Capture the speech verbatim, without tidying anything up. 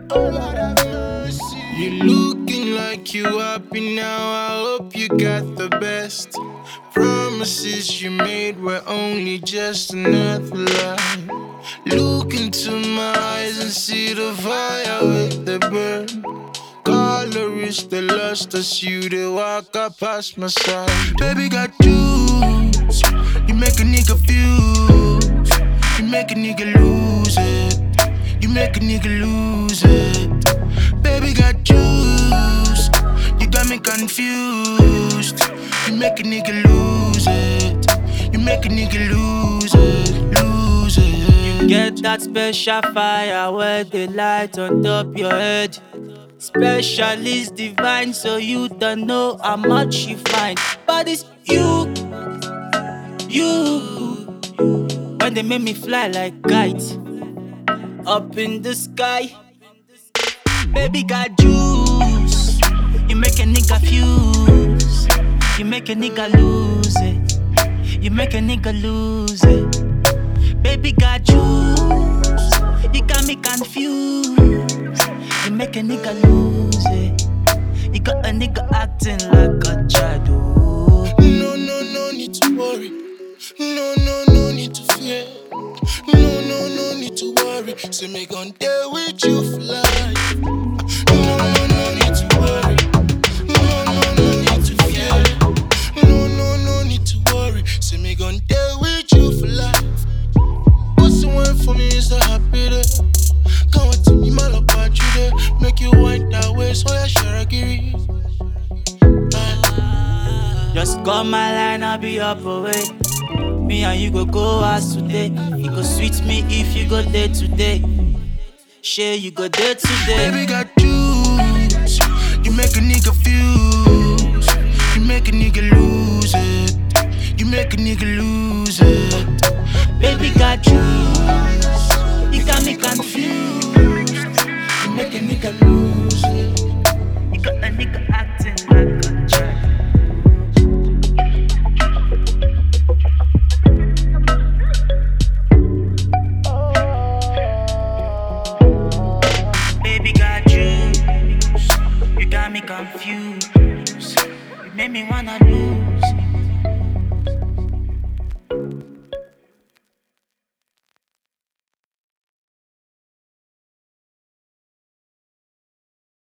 Oh Lord have mercy. You looking like you happy now. I hope you got the best. Promises you made were only just another lie. Look into my eyes and see the fire with the burn. Colors, they lost us, you they walk up past my side. Baby got juice, you make a nigga fuse. You make a nigga lose it. You make a nigga lose it. Baby got juice, you got me confused. You make a nigga lose it. You make a nigga lose it, lose it. You get that special fire where they light on top your head. Specialist divine, so you don't know how much you find. But it's you, you. When they make me fly like kites up in the sky. Baby got juice, you make a nigga fuse. You make a nigga lose it. You make a nigga lose it. Baby got juice, you got me confused. You make a nigga lose it. You got a nigga acting like a child. Oh. No, no, no need to worry. No, no, no need to fear. No, no, no need to worry. Say me gon' deal with you for life. No, no, no need to worry. No, no, no need to fear. No, no, no need to worry. Say me gon' deal with you for life. What's the one for me is the happy day. Come on to me, my love, about you there. Make you wind that way, so I share a giri. Just call my line, I'll be up away. Me and you go go out today. You go sweet me if you go there today. Share you go there today. Baby got juice, you make a nigga fuse. You make a nigga lose it. You make a nigga lose it. Baby got juice,